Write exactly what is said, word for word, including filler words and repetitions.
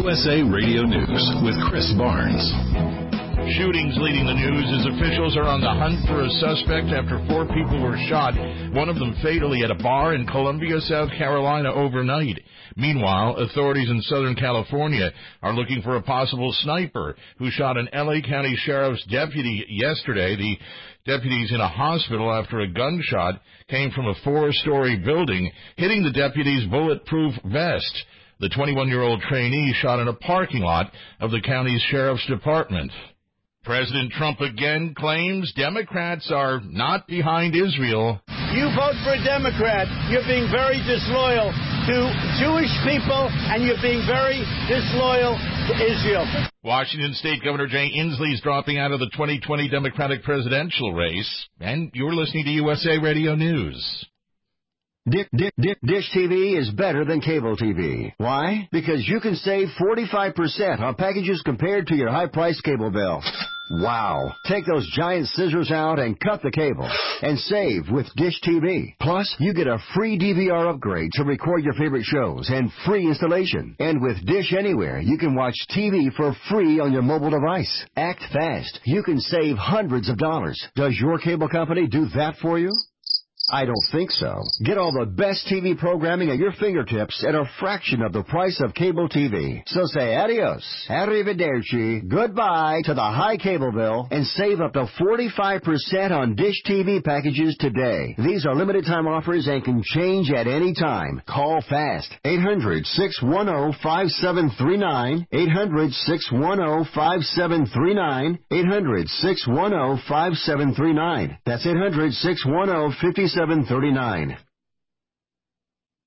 U S A Radio News with Chris Barnes. Shootings leading the news as officials are on the hunt for a suspect after four people were shot, one of them fatally at a bar in Columbia, South Carolina overnight. Meanwhile, authorities in Southern California are looking for a possible sniper who shot an L A County Sheriff's deputy yesterday. The deputy's in a hospital after a gunshot came from a four-story building, hitting the deputy's bulletproof vest. The twenty-one-year-old trainee shot in a parking lot of the county's sheriff's department. President Trump again claims Democrats are not behind Israel. You vote for a Democrat, you're being very disloyal to Jewish people, and you're being very disloyal to Israel. Washington State Governor Jay Inslee is dropping out of the twenty twenty Democratic presidential race, and you're listening to U S A Radio News. Dick, Dick, Dick, Dish T V is better than cable T V. Why? Because you can save forty-five percent on packages compared to your high-priced cable bill. Wow. Take those giant scissors out and cut the cable and save with Dish T V. Plus, you get a free D V R upgrade to record your favorite shows and free installation. And with Dish Anywhere, you can watch T V for free on your mobile device. Act fast. You can save hundreds of dollars. Does your cable company do that for you? I don't think so. Get all the best T V programming at your fingertips at a fraction of the price of cable T V. So say adios, arrivederci, goodbye to the high cable bill and save up to forty-five percent on Dish T V packages today. These are limited time offers and can change at any time. Call fast. eight hundred, six one zero, five seven three nine. eight hundred, six one zero, five seven three nine. eight hundred, six one zero, five seven three nine. That's eight hundred, six one zero, five seven three nine.